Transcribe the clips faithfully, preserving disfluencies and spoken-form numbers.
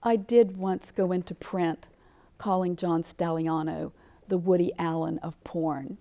I did once go into print calling John Stagliano the Woody Allen of porn.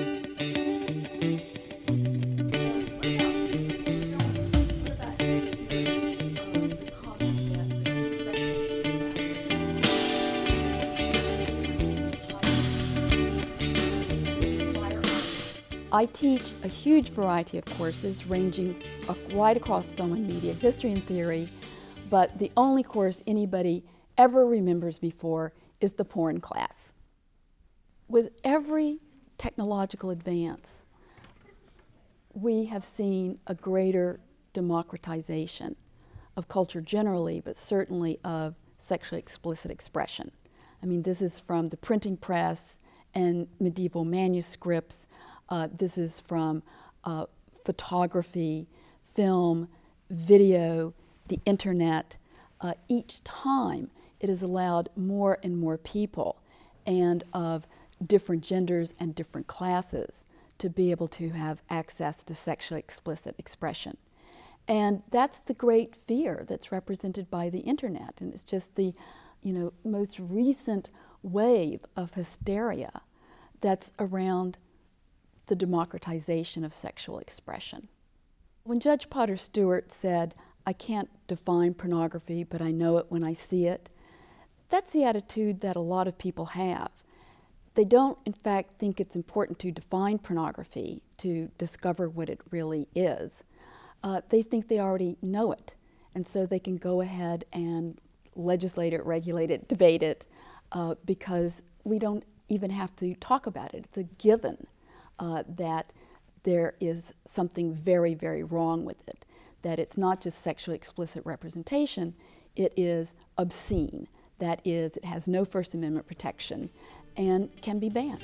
I teach a huge variety of courses ranging right across film and media, history and theory, but the only course anybody ever remembers me for is the porn class. With every technological advance, we have seen a greater democratization of culture generally, but certainly of sexually explicit expression. I mean, this is from the printing press and medieval manuscripts. Uh, this is from uh, photography, film, video, the internet. Uh, each time it has allowed more and more people and of different genders and different classes to be able to have access to sexually explicit expression. And that's the great fear that's represented by the internet. And it's just the, you know, most recent wave of hysteria that's around the democratization of sexual expression. When Judge Potter Stewart said, "I can't define pornography, but I know it when I see it," that's the attitude that a lot of people have. They don't, in fact, think it's important to define pornography, to discover what it really is. Uh, they think they already know it, and so they can go ahead and legislate it, regulate it, debate it, uh, because we don't even have to talk about it. It's a given uh, that there is something very, very wrong with it, that it's not just sexually explicit representation, it is obscene. That is, it has no First Amendment protection and can be banned.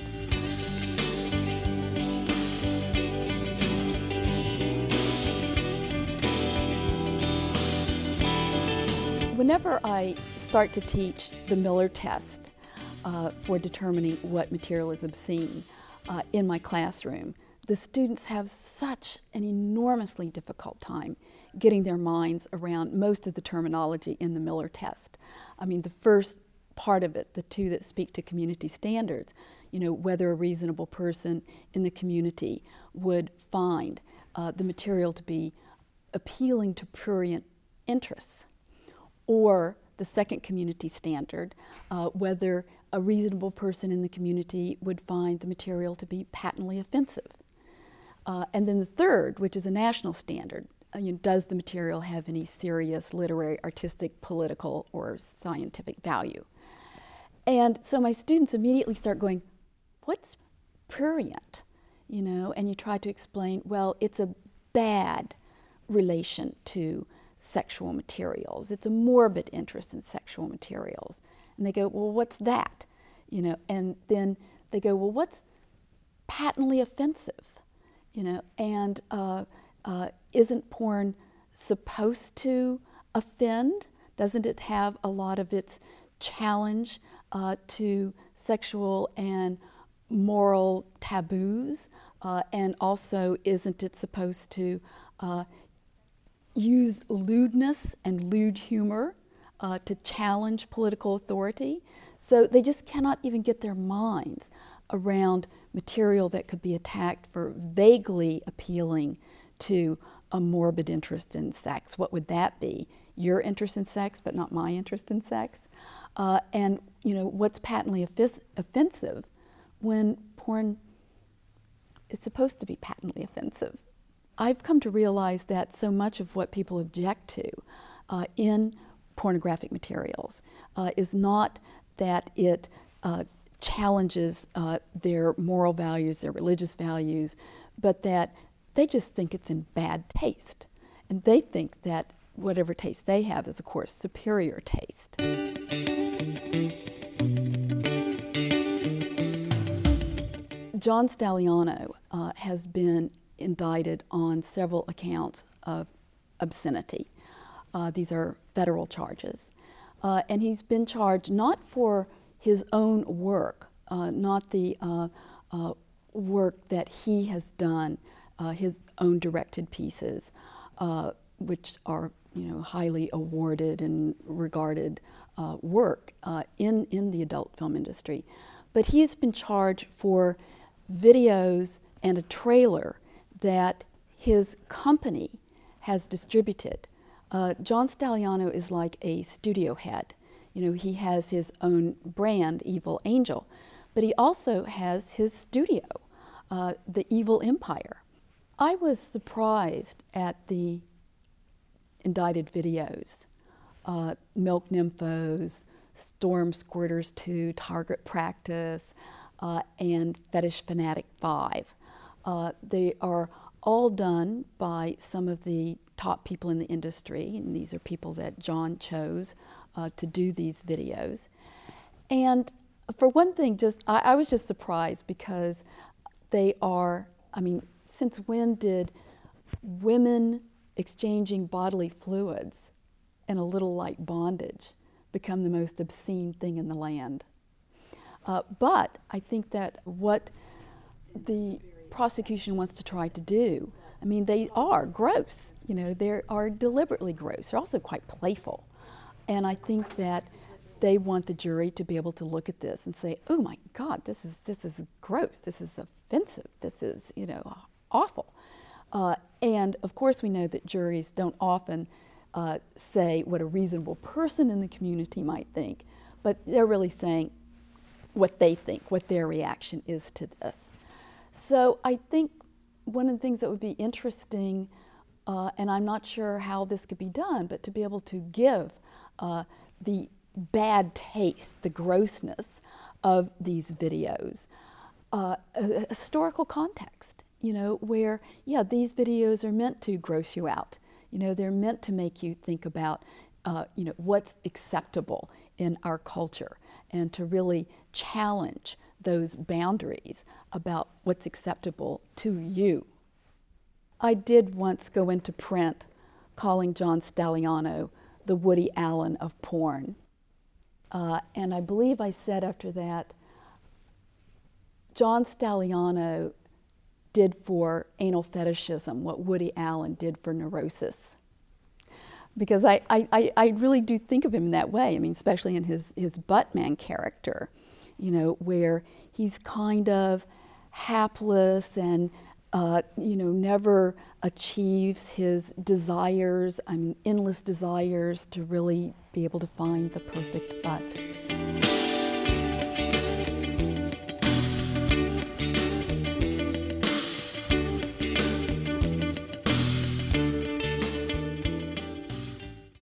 Whenever I start to teach the Miller test uh, for determining what material is obscene uh, in my classroom, the students have such an enormously difficult time getting their minds around most of the terminology in the Miller test. I mean, the first part of it, the two that speak to community standards, you know, whether a reasonable person in the community would find uh, the material to be appealing to prurient interests. Or the second community standard, uh, whether a reasonable person in the community would find the material to be patently offensive. Uh, and then the third, which is a national standard, uh, you know, does the material have any serious literary, artistic, political, or scientific value? And so my students immediately start going, what's prurient? You know, and you try to explain, well, it's a bad relation to sexual materials. It's a morbid interest in sexual materials. And they go, well, what's that? You know, and then they go, well, what's patently offensive? You know, and uh, uh, isn't porn supposed to offend? Doesn't it have a lot of its challenge uh, to sexual and moral taboos? Uh, and also, isn't it supposed to uh, use lewdness and lewd humor uh, to challenge political authority? So they just cannot even get their minds around material that could be attacked for vaguely appealing to a morbid interest in sex. What would that be? Your interest in sex, but not my interest in sex? Uh, and, you know, what's patently offic- offensive when porn is supposed to be patently offensive? I've come to realize that so much of what people object to uh, in pornographic materials uh, is not that it uh, challenges uh, their moral values, their religious values, but that they just think it's in bad taste. And they think that whatever taste they have is, of course, superior taste. John Stagliano uh, has been indicted on several accounts of obscenity. Uh, these are federal charges. Uh, and he's been charged not for his own work, uh, not the uh, uh, work that he has done, uh, his own directed pieces, uh, which are you know, highly awarded and regarded uh, work uh, in, in the adult film industry. But he's been charged for videos and a trailer that his company has distributed. Uh, John Stagliano is like a studio head. You know, he has his own brand, Evil Angel, but he also has his studio, uh, the Evil Empire. I was surprised at the indicted videos, uh, Milk Nymphos, Storm Squirters two, Target Practice, uh, and Fetish Fanatic five. Uh, they are all done by some of the top people in the industry, and these are people that John chose uh, to do these videos. And for one thing, just I, I was just surprised because they are, I mean, since when did women exchanging bodily fluids in a little like bondage become the most obscene thing in the land? Uh, but I think that what the prosecution wants to try to do, I mean, they are gross, you know, they are deliberately gross. They're also quite playful. And I think that they want the jury to be able to look at this and say, oh my God, this is, this is gross, this is offensive, this is, you know, awful. Uh, and of course we know that juries don't often uh, say what a reasonable person in the community might think, but they're really saying what they think, what their reaction is to this. So I think one of the things that would be interesting, uh, and I'm not sure how this could be done, but to be able to give uh, the bad taste, the grossness of these videos, uh, a, a historical context, you know, where, yeah, these videos are meant to gross you out. You know, they're meant to make you think about, uh, you know, what's acceptable in our culture and to really challenge those boundaries about what's acceptable to you. I did once go into print calling John Stagliano the Woody Allen of porn. Uh, and I believe I said after that, John Stagliano did for anal fetishism what Woody Allen did for neurosis. Because I, I, I really do think of him that way, I mean, especially in his, his Buttman character, you know, where he's kind of hapless and, uh, you know, never achieves his desires, I mean, endless desires to really be able to find the perfect butt.